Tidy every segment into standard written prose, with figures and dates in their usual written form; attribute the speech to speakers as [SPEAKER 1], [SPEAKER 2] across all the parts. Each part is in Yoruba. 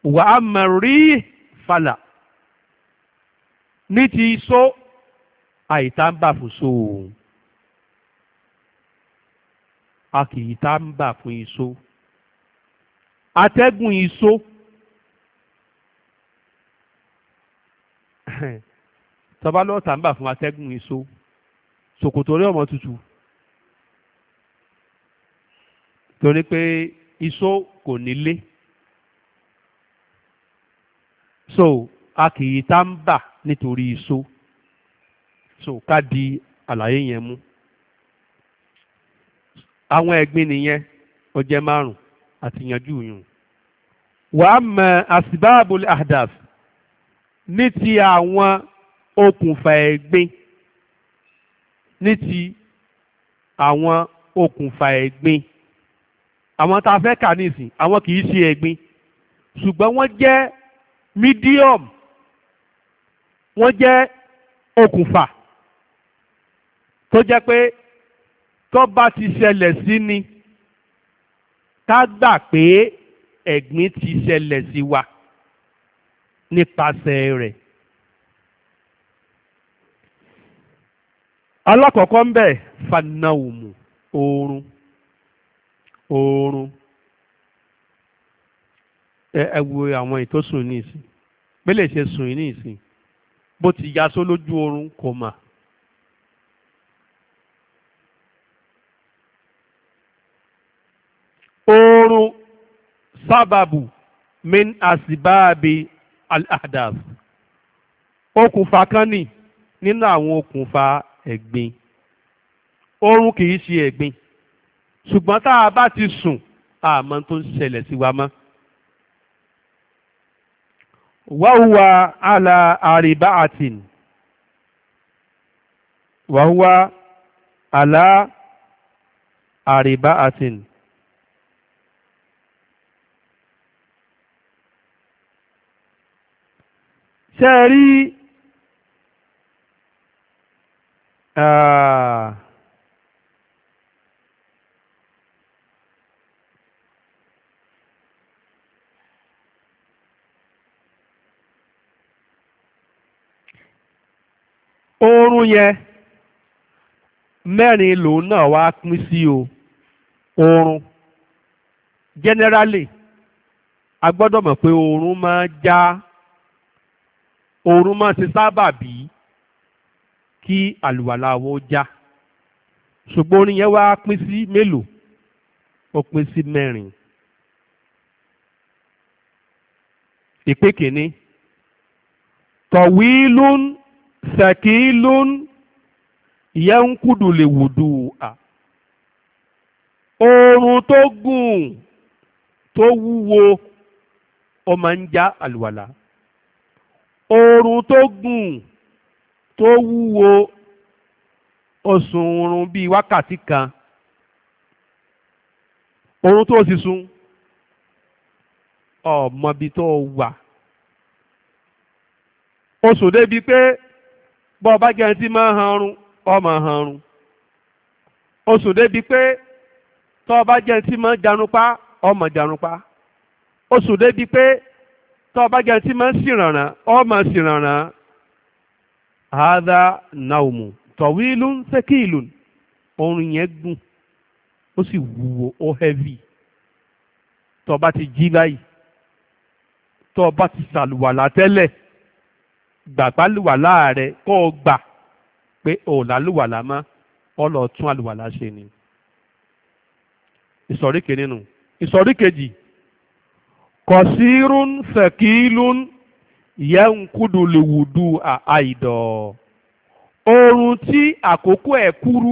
[SPEAKER 1] wà á mọ̀ rí falà ní ti iṣó àìtá ń bà fún so òun a kì í tá ń bà fún iṣó atẹ́gùn iṣó tọba lọ́ọ̀tà ń bà fún atẹ́gùn iṣó ṣòkòtò rí ọmọ tutù torí pé iṣó kò nílé so a kì í tá ń bà nítorí iṣó so ká di àlàyé yẹn mú àwọn ẹ̀gbin nìyẹn ó jẹ́ márùn àti yanjú yùn wàá mọ asbabul ahdaf ní ti àwọn okùnfà ẹ̀gbin ní ti àwọn okùnfà ẹ̀gbin àwọn tá a fẹ́ kà nísìn àwọn kì í ṣe ẹ̀gbin ṣùgbọ́n wọ́n jẹ́ medium wọ́n jẹ́ okùnfà tó jẹ́ pé tó bá ti ṣẹlẹ̀ sí ni ká gbà pé ẹ̀gbin ti ṣẹlẹ̀ sí wa nípasẹ̀ rẹ̀. alákọ̀ọ́kọ́ ń bẹ̀ fanaumu oorun ẹ wo àwọn ètò sùn ní ìsìn bẹ́lẹ̀ ṣe sùn ní ìsìn bó ti yasó lójú oorun kò mà. oorun sábàbù min asibabi al-ahdaf okùnfà kan ní nínú àwọn okùnfà ẹ̀gbin oorun kì í ṣe ẹ̀gbin ṣùgbọ́n tá a bá ti sùn àmọ́ tó ń ṣẹlẹ̀ sí wa mọ́. wàhùwà àlà àrìbáàtìn wàhùwà àlà àrìbáàtìn. ṣe rí oorun yẹn mẹ́rin lòun náà wá pín sí o oorun generally a gbọ́dọ̀ mọ̀ pé oorun máa ṣe sábàbí kí àlùwàlá wo já ṣùgbọ́n orin yẹn wá pín sí mélòó ó pín sí mẹ́rin. ìpín kìíní tọ̀wílún sẹ̀kílún yẹ́ńkùdù lè wùdú à oorun tó gùn tó wúwo ó máa ń já àlùwàlá oorun tó gùn tó wúwo ó sùn bíi wákàtí kan oorun tó sì sùn ọmọbi tó wà ó sùn débi pé bọ́ ọba jẹ́ ẹni tí máa ń hanrun ọmọ hanrun ó sùn débi pé tọ́ ọba jẹ́ ẹni tí máa ń jarunpá ọmọ jarunpá ó sùn débi pé tọ́ ọba jẹ́ ẹni tí máa ń sìrànràn ọmọ sìrànràn àádá naumu tọ̀wílùn sẹ́kìlùn oorun yẹn gùn ó sì wúwo ó heavy tọ́ ọba ti jí báyìí tọ́ ọba ti sàlùwàlà tẹ́lẹ̀ gbàgbálùwàlà rẹ kó o gbà pé ò lálùwàlà mọ́ ọ lọ tún àlùwàlà ṣe ni. ìsọ̀rí kìíní nù. ìsọ̀rí kejì kọ̀sírún fẹ̀kílún yẹ́nkúdù lèwùdú àìdọ̀ oorun tí àkókò ẹ̀ kúrú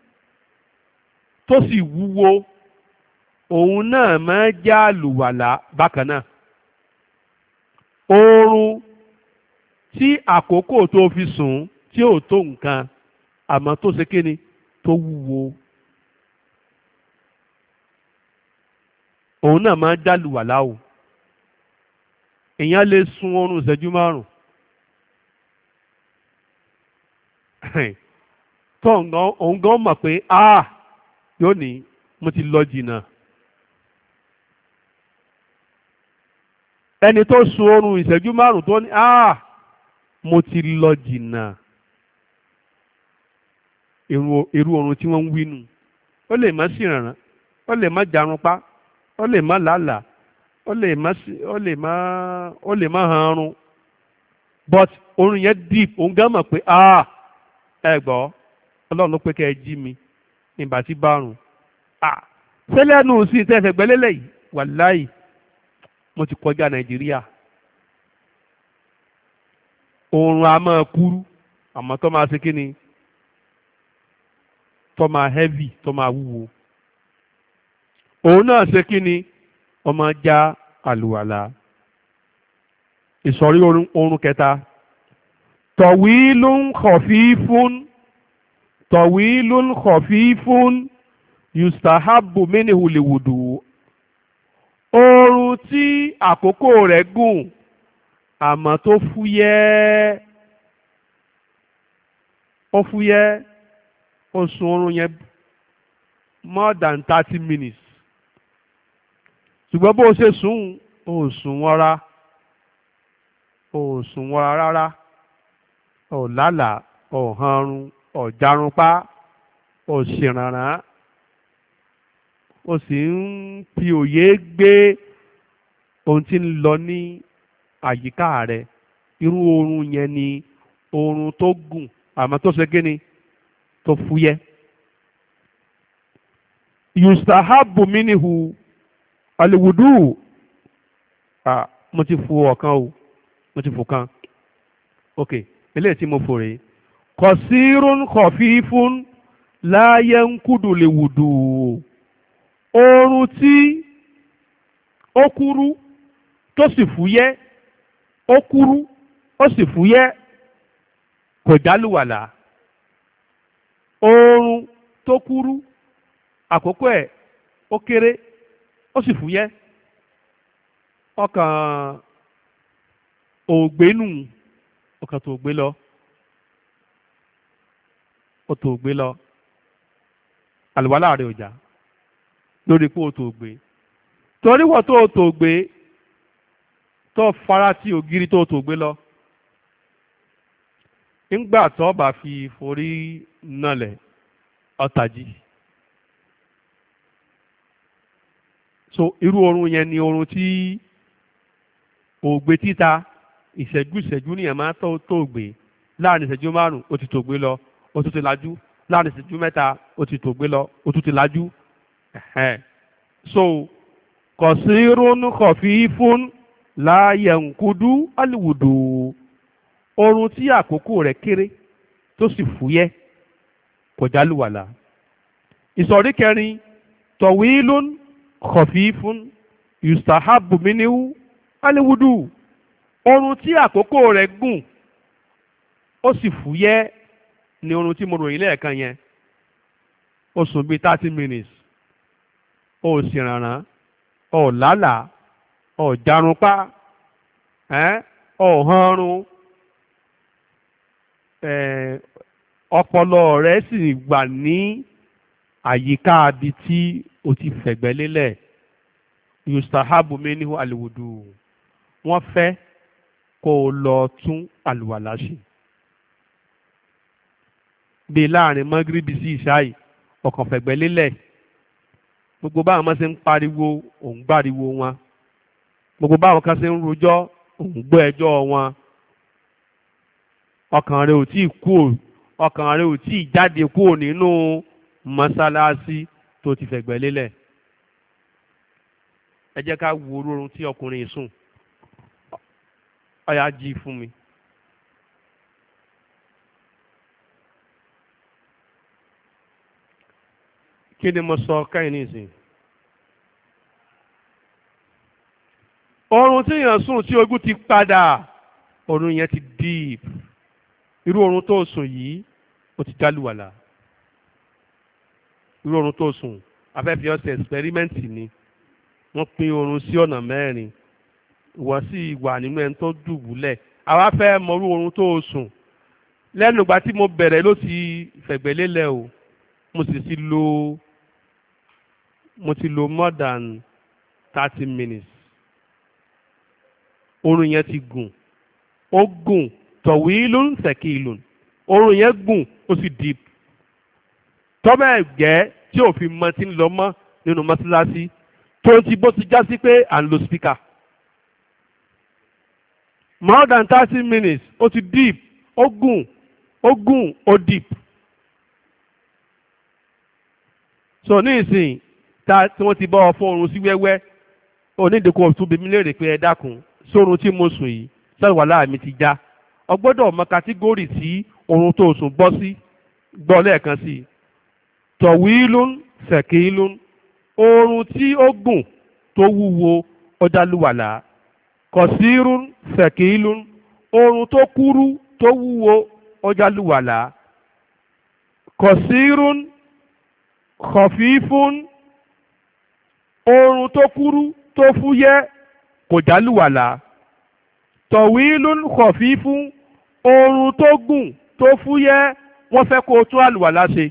[SPEAKER 1] tó sì wúwo òun náà máa já àlùwàlà bákan náà. oorun tí àkókò tó fi sùn tí ò tó nǹkan àmọ́ tó ṣe kíni tó wúwo òun náà máa ń dálùwàlá o èèyàn lè sun oorun ìṣẹ́jú márùn tó òun gan mọ̀ pé yóò ní mo ti lọ jìnnà ẹni tó sun oorun ìṣẹ́jú márùn-ún tó ní mo ti lọ jìnnà irú oorun tí wọ́n ń wí nù. Ó lè má sí ìrànràn, ó lè má jarunpá, ó lè má làálàá, ó lè má hanrun, but oorun yẹn deep. Òun gán mọ̀ pé ẹ gbọ́ ọlọ́run ló pé kẹ́ ẹ jí mi nígbà tí bárùn. Sẹ́lẹ̀nù sí ìtẹ́fẹ̀ gbẹ́lélẹ̀ yìí wàláì mo ti kọjá Nàìjíríà. Oorun a máa kúrú àmọ́ tó máa ṣe kí ni, tó máa heavy, tó máa wúwo. Òun náà ṣe kí ni, ó máa já àlùwàlà. Ìsọ̀rí oorun kẹta, tọ̀wílùn khafifun, tọ̀wílùn khafifun yustahabbu minhu liwudu. Oorun tí àkókò rẹ̀ gùn àmọ́ tó fúyẹ́, ó fúyẹ́, ó sùn oorun yẹn more than 30 minutes. Ṣùgbọ́n bó o ṣe sùn, ó sùn wọ́ra, ó sùn wọ́ra rárá, ó lálàá, ó hanrun, ó jarunpá, ó ṣèrànràn, ó sì ń fi òye gbé ohun tí ń lọ ní àyíká rẹ̀. Irú oorun yẹn ni oorun tó gùn àmọ́ tó ṣe kíni, tó fúyẹ́. Yustahabbu minhu aliwudu. Mo ti fò ọ̀kan o, mo ti fò kan. Ok, eléyìí tí mo fò rèé. Qasirun khafifun la yankudu liwudu. Oorun tí ó kúrú tó sì fúyẹ́, ó kúrú ó sì fúyẹ́, kò jálùwàlà. Oorun tó kúrú àkókò ẹ̀ ó kéré ó sì fúyẹ́, ọkàn ògbénù, ọkàn tó gbé lọ, ó tó gbé lọ, àlùwàlà rẹ̀ ò já lórí pé ó tó gbé. Torí wọ́n tó gbé tó fara tí ògiri tó gbé lọ, ńgbà tó bá fi forí nalẹ̀ ọ̀tàjì. So irú oorun yẹn ni oorun tí ògbé títa ìṣẹ́jú ní ẹ̀ máa tó gbé. Láàrin ìṣẹ́jú márùn-ún ó ti tó gbé lọ, ó tún ti lajú. Láàrin ìṣẹ́jú mẹ́ta ó ti tó gbé lọ, ó tún ti lajú. So qasirun khafifun la yankudu aliwudu. Oorun tí àkókò rẹ̀ kéré tó sì fúyẹ́, kò jálùwàlà. Ìsọ̀rí kẹrin, tọ̀wílùn khafifun yustahabbu minhu aliwudu. Oorun tí àkókò rẹ̀ gùn ó sì fúyẹ́ ni oorun tí mo ròyìn lẹ́ẹ̀kan yẹn. Ó sùn bíi 30 minutes, ó sì rànràn, ó lálàá, ó jarunpá, ó hanrun, ọpọlọ rẹ̀ sì wà ní àyíká ibi tí o ti fẹ̀gbẹ́ lélẹ̀. Yustahabu minhu aliwudu. Wọ́n fẹ́ kó o lọ tún àlùwàlá ṣe. Bí láàrin mọ́gíríbì sí ìṣáì, ọkàn fẹ̀gbẹ́ lélẹ̀. Gbogbo báwọn kan ṣe ń pariwo, òun gbáriwo wọn. Gbogbo báwọn kan ṣe ń rojọ́, òun gbọ́ ẹjọ́ wọn. Ọkàn rẹ̀ ò tí ì kúrò, ọkàn rẹ̀ ò tí ì jáde kúrò nínú mọ́sálásí tó ti fẹ̀gbẹ́ lélẹ̀. Ẹ jẹ́ ká wo oorun tí ọkùnrin sùn. Ó yá jí fún mi. Kí ni mo sọ káyìn nísìn? Oorun tí èèyàn sùn tí ojú ti padà, oorun yẹn ti deep. Irú oorun tó sùn yìí ó ti jálùwàlà. Irú oorun tó sùn, afẹ́fẹ́ ọ̀sẹ̀ ẹ̀sìpẹ́rímẹ́ǹtì ni. Wọ́n pín oorun sí ọ̀nà mẹ́rin. Ìwọ sì wà nínú ẹni tó dùbúlẹ̀. Àwa fẹ́ mọ irú oorun tó sùn. Lẹ́nu ìgbà tí mo bẹ̀rẹ̀ ló ti fẹ̀gbẹ́ lélẹ̀ o. Mo ti lo more than 30 minutes. oorun yẹn ti gùn, ó gùn tọ̀wílùn sẹ̀kìlùn, oorun yẹn gùn ó sì deep. tọ́bẹ̀ ẹ̀gẹ́ tí òfin mọ ti ń lọ mọ́ nínú mọ́ṣáláṣí tó ti bó ti já sí pé à ń lo speaker. more than 30 minutes ó ti deep, ó gùn ó deep. so ní ìsìn tí wọ́n ti bọ́ ọ fún oorun sí wẹ́wẹ́ onídìkú tún bí mi léèrè pé ẹ dákun sórun tí mo sùn yìí sálùwàlá mi ti já. o gbọ́dọ̀ mọ kátígórì tí oorun tó sùn bọ́ sí gbọ́ lẹ́ẹ̀kan sí i. tọ̀wílùn sẹ̀kìlùn, oorun tí ó gùn tó wúwo ó dálùwàlá. kọ̀sírùn sẹ̀kìlùn, oorun tó kúrú tó wúwo ó dálùwàlá. kọ̀sírùn kọ̀fífún, oorun tó kúrú tó fúyẹ́ kò dálùwàlá. tọ̀wílùn kọ̀fífún, oorun tó gùn tó fúyẹ́ wọ́n fẹ́ kó o tún àlùwàlá ṣe.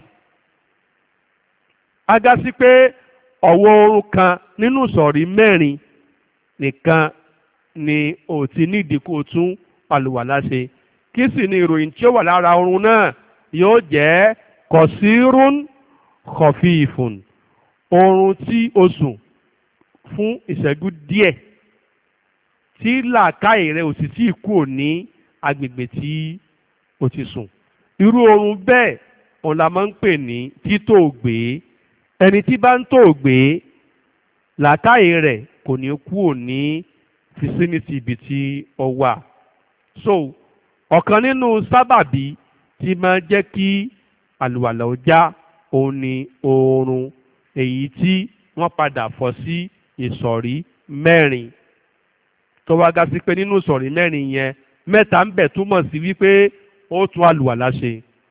[SPEAKER 1] a dá sí pé ọ̀wọ́ oorun kan nínú ìsọ̀rí mẹ́rin nìkan ni ò ti nídìí kó o tún àlùwàlá ṣe. kí sì ni ìròyìn tí ó wà lára oorun náà yóò jẹ́ kọ̀sírún kọ̀fífún, oorun tí o sùn fún ìṣẹ́jú díẹ̀ tí làákàyè rẹ ò sì tí ì kúrò ní agbègbè tí o ti sùn. irú oorun bẹ́ẹ̀ òun la máa ń pè ní títòògbé. ẹni tí bá ń tòògbé làákàyè rẹ̀ kò ní kúrò ní fisiniti ibi tí ó wà. so ọ̀kan nínú sábàbí tí máa jẹ́ kí àlùwàlá ó já òun ni oorun, èyí tí wọ́n padà fọ́ sí ìsọ̀rí mẹ́rin. tó wá ga sí pé nínú ìsọ̀rí mẹ́rin yẹn mẹ́ta ń bẹ túmọ̀ sí wípé ó tún àlùwàlá ṣe.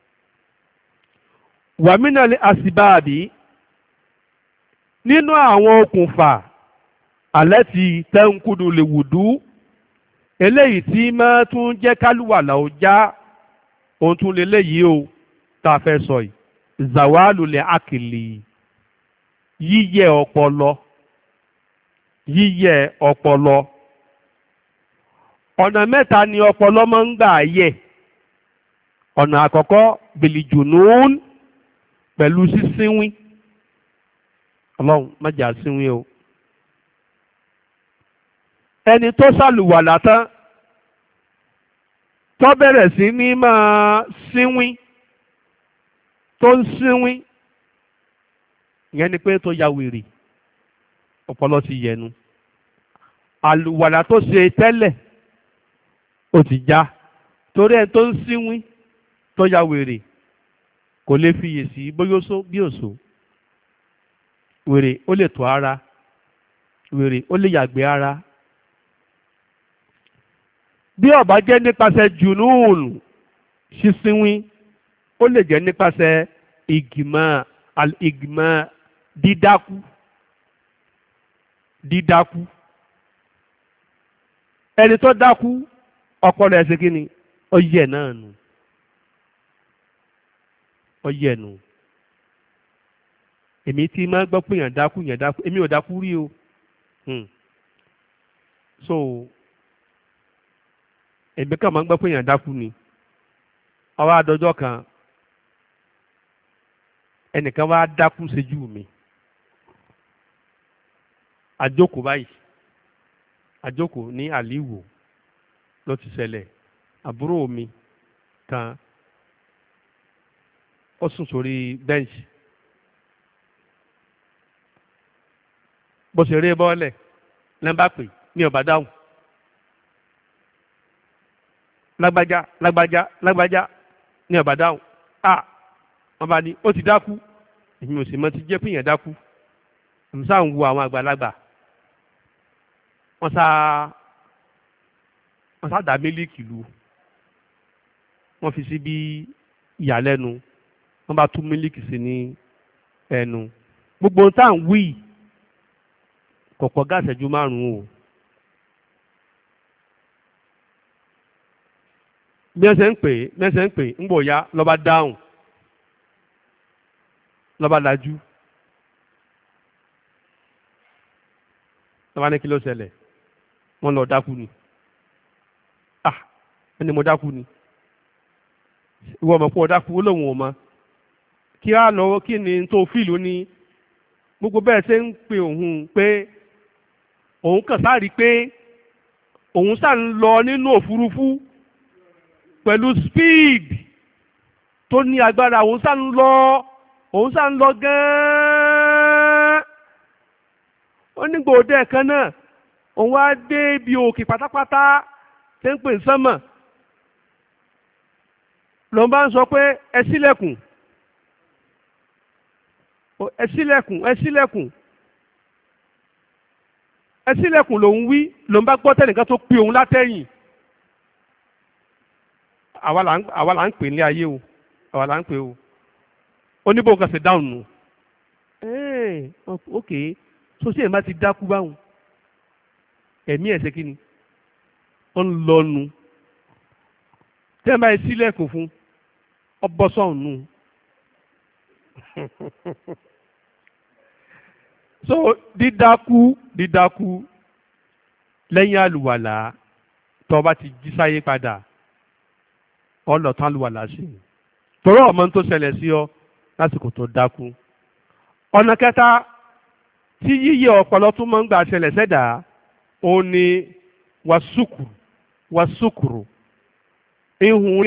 [SPEAKER 1] wàmínàlẹ̀ àsìbáàbí, nínú àwọn okùnfà alẹ́ ti tẹ́ńkúdù lè wùdú eléyìí tí máa tún jẹ́ kálùwàlá ó já ohun tún lè léyìí o tá a fẹ́ sọ yìí. zawalu lè àkìlì, yíyẹ ọpọlọ. yíyẹ ọpọlọ. ọ̀nà mẹ́ta ni ọpọlọ máa ń gbà yẹ̀. ọ̀nà àkọ́kọ́ bìlìjùnún, pẹ̀lú sísínwín. ọlọ́run má jà sínwín o. ẹni tó ṣàlùwàlá tán tó bẹ̀rẹ̀ sí ní máa sínwín, tó ń sínwín, ìyẹn ni pé tó ya wèrè, ọpọlọ ti yẹnu. àlùwàlá tó ṣe tẹ́lẹ̀ ó ti já, torí ẹni tó ń sínwín tó ya wèrè kò lè fiyèsí bóyá ó só bí òṣó. wèrè ó lè tọ̀ ara, wèrè ó lè yàgbé ara. bí ó bá jẹ́ nípasẹ̀ jùnúùn sísínwín, ó lè jẹ́ nípasẹ̀ ìgbìmọ̀ dídákú. ẹni tó dákú ọpọlọ ẹ̀ ṣe kí ni? ó yẹ̀ náà nù. ó yẹ̀ nù. èmi tí máa gbọ́ pé yàn dákú èmi ò dákú rí o. so èmi kàn máa ń gbọ́ pé yàn dákú ni. ọwọ́ àdọ́jọ́ kan ẹnìkan wá dákú séjú mi. àjókòó báyìí, àjókòó ní àlìwò ló ti ṣẹlẹ̀. àbúrò mi kan ó sùn sórí bẹ́ǹṣì, bó ṣe rí bọ́ọ̀lẹ̀ lẹ́ńbà pè ní ọ̀bá dáhùn. lágbájá lágbájá lágbájá ní ọ̀bá dáhùn. wọ́n bá ní ó ti dákú. èmi ò sì mọ ti jẹ́ pé èèyàn dákú. èmi sáà ń wo àwọn àgbàlagbà, wọ́n sá dá mílíkì lu, wọ́n fi sí bí ìyàlẹ́nu, wọ́n bá tú mílíkì sí ní ẹnu. gbogbo tá à ń wí kọ̀kọ́ gáàsẹ̀jú márùn-ún o. bí wọ́n ṣe ń pè ń bò ya lọ́ba dáhùn, lọ́ba lajú, lọ́ba ní kí ló ṣẹlẹ̀, wọ́n lọ dákú ni. ẹni mo dákú ni ìwọ ọmọ pọ̀ dákú ó lóun ò mọ kí á lọ kí ni tó fíìlù ní gbogbo bẹ́ẹ̀ ṣe ń pe òun pé òun kàn sáàrí pé òun sá ń lọ nínú òfurufú pẹ̀lú speed tó ní agbára òun sá ń lọ gan-an ó ní gbòdè kan náà òun wá dé ibi òkè pátápátá tẹ́ ń pè ń sánmọ̀ lọ́n bá ń sọ pé ẹ ṣílẹ̀kùn ẹ ṣílẹ̀kùn ẹ ṣílẹ̀kùn ẹ ṣílẹ̀kùn lòun wí lòun bá gbọ́ tẹ́nìkan tó pe òun látẹ̀yìn àwa là ń pè ní ayé o àwa là ń pè o oníbò kan ṣe dáhùn nù ok so ṣé ẹ̀ má ti dákú báwọn ẹ̀mí ẹ̀ ṣe kí ni ó ń lọ nu tẹ́ ẹ máa ṣílẹ̀kùn fún ọbọ̀sọ̀hún nù so dídákú lẹ́yìn àlùwàlà tó bá ti jí sáyé padà ọlọ́tàn àlùwàlà sí i torí ọmọ tó ṣẹlẹ̀ sí ọ lásìkò tó dákú. ọ̀nà kẹta tí yíyẹ ọpọlọ tún máa ń gbà ṣẹlẹ̀ sẹ́dà ó ní wàsúkùrù ihun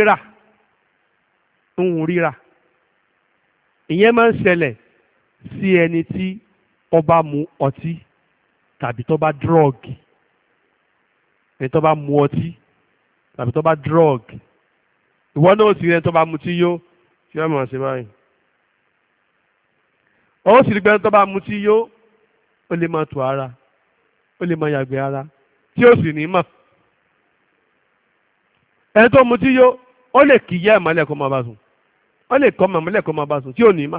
[SPEAKER 1] rírà ìyẹn máa ń ṣẹlẹ̀ sí ẹni tí ó bá mu ọtí tàbí tó bá dírọ́ọ̀gì ẹni tó bá mu ọtí tàbí tó bá dírọ́ọ̀gì ìwọ náà sì rí ẹni tó bá mutí yó tí wọ́n mọ̀ sí báyìí ó sì rí ẹni tó bá mutí yó ó lè máa tù ara ó lè máa yàgbé ara tí ó sì ní mọ̀ ẹni tó mutí yó ó lè kì í yẹ́ ẹ̀mọ́lẹ̀ kó máa bá sùn ó lè kọ́ mọ̀mọ́lẹ̀ kó máa bá sùn tí ò ní mọ̀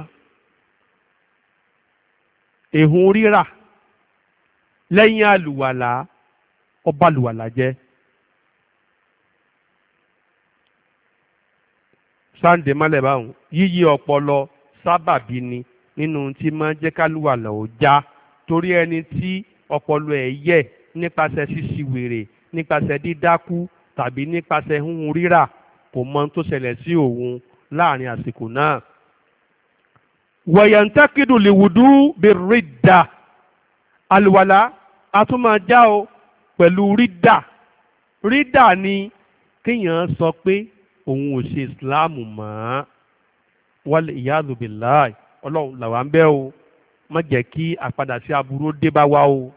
[SPEAKER 1] ehun rírà lẹ́yìn àlùwàlà ọba àlùwàlà jẹ́ sáǹdé mọ́lẹ̀ báwọn yíyí ọpọlọ sábàbí ni nínú tí máa jẹ́ kálùwàlà ó já torí ẹni tí ọpọlọ ẹ̀ yẹ̀ nípasẹ̀ ṣíṣiwèrè nípasẹ̀ dídákú tàbí nípasẹ̀ ehun rírà kò mọ tó ṣẹlẹ̀ sí òun láàrin àsìkò náà. wọ̀yẹ̀ntẹ́kìdù lìwùdú bí rídà àlùwàlà a tún máa já o pẹ̀lú rídà ni kéèyàn sọ pé òun ò ṣe ìsìláàmù mọ́ wal iyadu billahi ọlọ́run làwa ń bẹ̀ o má jẹ́ kí àpadà sí aburú dé bá wa o.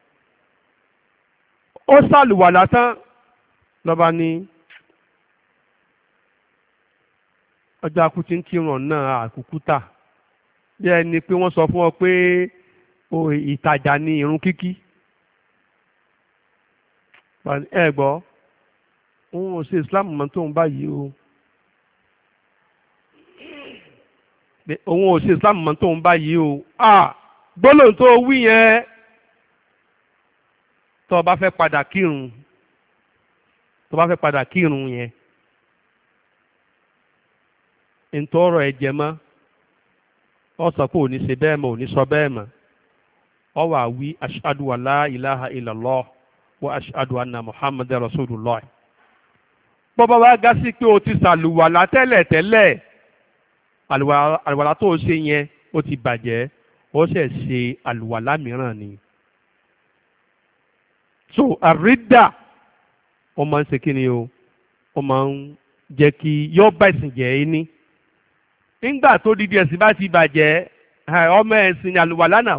[SPEAKER 1] ó ṣàlùwàlà tán lọ́ba ní ọjọ́ akutí ń kírun náà àkúkú tà bí ẹni pé wọ́n sọ fún ọ pé ìtajà ni irun kíkí ẹ gbọ́ òun ò ṣe Islam mọ́ tóun báyìí o òun ò ṣe Islam mọ́ tóun báyìí o gbólóhùn tó wí yẹn tó o bá fẹ́ padà kírun yẹn ntọ́rọ̀ ẹ̀jẹ̀ mọ́ ọ sọ pé òní ṣe bẹ́ẹ̀ mọ́ òní sọ bẹ́ẹ̀ mọ́ ọ wà wí ashadu wa la ilaha illallah wa ashadu anna muhammadan rasulullah bọ́bá wa gá sí pé o ti ṣàlùwàlá tẹ́lẹ̀ àlùwàlá tó o ṣe yẹn ó ti bàjẹ́ ó ṣẹ̀ ṣe àlùwàlá mìíràn ni so àrídà ó máa ń ṣe kí ni o ó máa ń jẹ́ kí yọ́ bá ìsìn jẹ́ ẹ́ ní nígbà tó dídí ẹ̀sìn bá ti bàjẹ́ ọmọ ẹ̀sìn ni àlùwàlá náà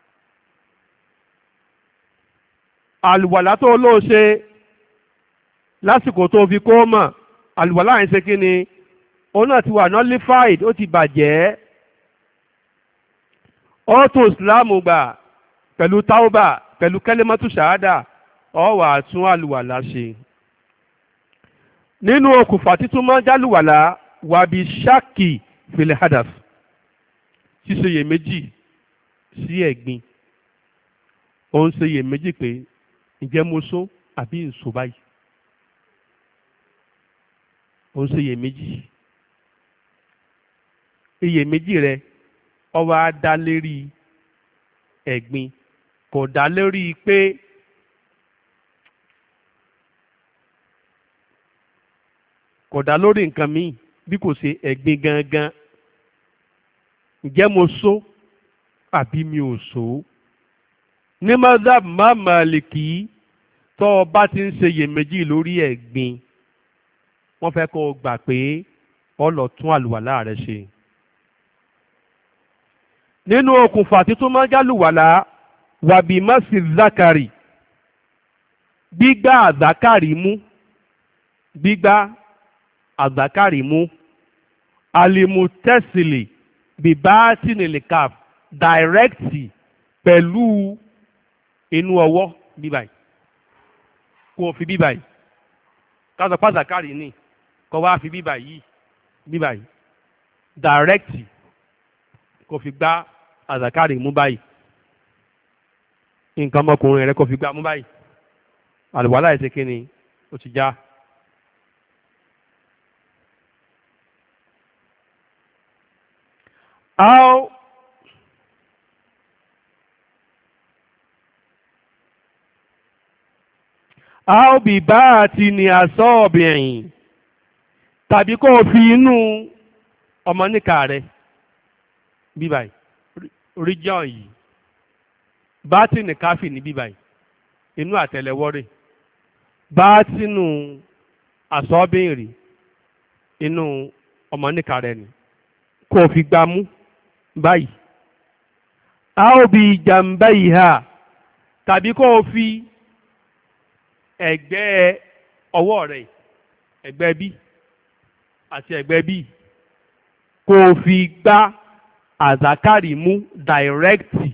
[SPEAKER 1] àlùwàlá tó lóò ṣe lásìkò tó fi kó mọ̀ àlùwàlá yẹn ṣe kí ni òun náà ti wà nullified ó ti bàjẹ́ ó tún ìsìláàmù gbà pẹ̀lú táwọ́bà pẹ̀lú kẹ́lẹ́mọ́tù ṣàhádà ó wá tún àlùwàlá ṣe nínú okùnfà títún máa jálùwàlá wàbí ṣáàkì fil hadaf ṣíṣeyèméjì sí ẹ̀gbin ó ń ṣeyèméjì pé ǹjẹ́ mo só àbí ǹso báyìí ó ń ṣeyèméjì iyèméjì rẹ ó wá dá lérí ẹ̀gbin kò dá lérí pé kò dá lórí nǹkan míì bí kò ṣe ẹ̀gbin gangan. Ǹjẹ́ mo só àbí mi ò só? Ní mazhab Málíkì tó o bá ti ń ṣe iyèméjì lórí ẹ̀gbin, wọ́n fẹ́ kó o gbà pé o lọ tún àlùwàlá rẹ ṣe. Nínú okùnfà títún máa ń jálùwàlá wàbí mọ́sí zákàrì, gbígbá àzákàrí mú, gbígbá àzákàrí mú, alimutẹ́sílì bíbátínìlìkàf dàírẹ́kìtì pẹ̀lú inú ọwọ́ bíbáyìí, kó o fi bíbáyìí ká sọ pé àzákàrí ni kó wá fi bíbáyìí dàírẹ́kìtì kó fi gbá àzákàrí mú báyìí, nǹkan ọmọkùnrin rẹ kó fi gbá mú báyìí, àlùwàlá ẹ̀ ṣe kí ni ó ti já. Áó bìbá àti ní àsọ ọ̀bìnrin tàbí kó o fi inú ọmọ níka rẹ bíbáyìí region yìí bátìnì káfì ní bíbáyìí inú àtẹ́lẹwọ́ rẹ̀, bátìnù àsọ́bìnrin inú ọmọ níka rẹ ni kó o fi gbá mú báyìí. Áó bí jàmbá yìí hà tàbí kó o fi ẹ̀gbẹ́ ọwọ́ rẹ̀, ẹ̀gbẹ́ bí àti ẹ̀gbẹ́ bí, kó o fi gbá àzákàrí mú dàírẹ́kìtì.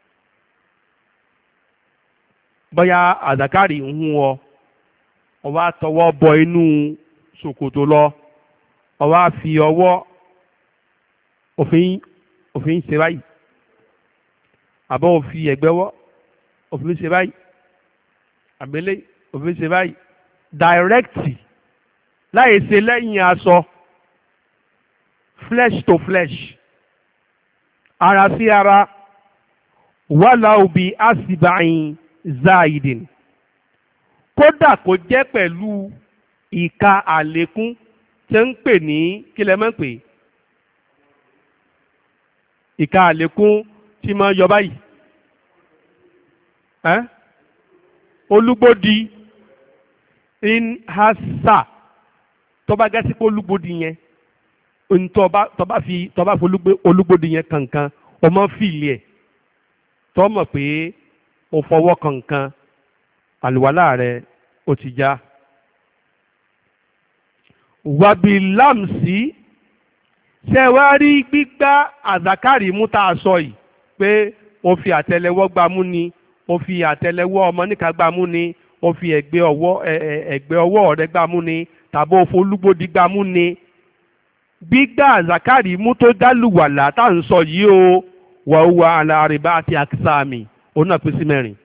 [SPEAKER 1] Bóyá àzákàrí ń hún ọ wá tọwọ́ bọ inú ṣòkòtò lọ, ọ wá fi ọwọ́ òfin ṣe báyìí, àbọ̀ òfin ẹ̀gbẹ́wọ́ òfin ṣe báyìí, àbẹ́lẹ́ òfin ṣe báyìí, dàírẹ́kìtì láì ṣe lẹ́yìn aṣọ, flesh to flesh, ara sí ara, wàhálà òbí àṣìbáyìn záìdìn, kódà kó jẹ́ pẹ̀lú ìka àlékún tí ń pè ní kílẹ̀ mọ́ pé ìka àlékún tí máa yọ báyìí, olúgbòdì in hasa tó bá gẹ́sí pé olúgbòdì yẹn tó bá fi olúgbòdì yẹn kankan ọmọ fìlì ẹ̀ tó mọ̀ pé o fọwọ́ kankan àlùwàlá rẹ ó ti já. Wàbílámsì ṣe wá rí gbígbá àzákàrí mú tá a sọ yìí pé o fi àtẹ́lẹwọ́ gbá mú ni, o fi àtẹ́lẹwọ́ ọmọ níka gbá mú ni, o fi ẹ̀gbẹ́ ọwọ́ rẹ gbá mú ni, tàbí o folúgbòdì gbá mú ni. Gbígbá àzákàrí mú tó dálùwàlá tá à ń sọ yìí o wà ó wà àlàrìbá àti àkísàmì òun náà pín sí mẹ́rin.